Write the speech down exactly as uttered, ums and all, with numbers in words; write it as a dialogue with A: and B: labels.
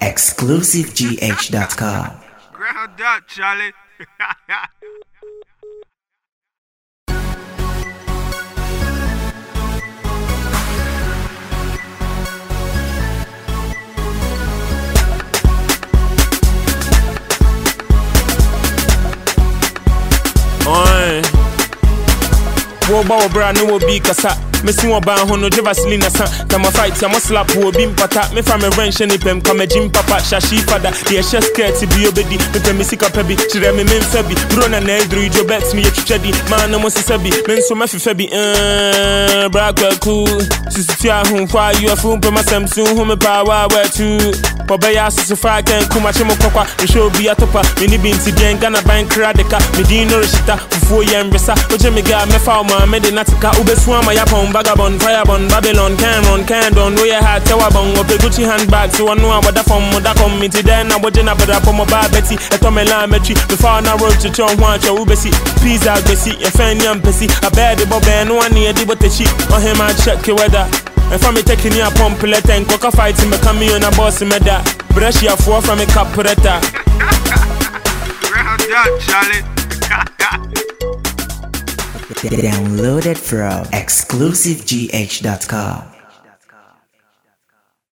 A: exclusive g h dot com.
B: Ground up, Charlie.
C: Wo ba wo bra no wo bi kasa mesi wo ba ho no je vaseline sa kama fight ya mo slap wo bi mpata me fa me wrench ni pem kama jim papa shashi fada the chest skirt bi obedi me pem me sika pabi chire me me mfa bi bro na na edru jo bet me yetwadi man no mo sisa bi me nso ma fefa bi eh bra kwaku sisi a hu kwa you afu pem asem su hu me power where to Pobe ya sisi fa ken kuma che mo kwakwa me show bi atopa me ni binti bien gana ban kradeka me din no reshita fufu ye mbesa oje me ga me fa ma me de natika ubesu ama ya pon vagabond firebond Babylon can run can don no ya ha tewa bon ope Gucci handbag so one no wada from moda committee then na woje na bada pomo ba beti eto me la metri before na road to chon ho acha ubesi pizza gbesi e fan yam pesi abede bobe no one e di botechi on him I check weather. If I'm taking you a pump, let and coca fight me come on a boss me da. Brush your four from a capretta.
B: Ground up, Charlie.
A: Download it from exclusive g h dot com.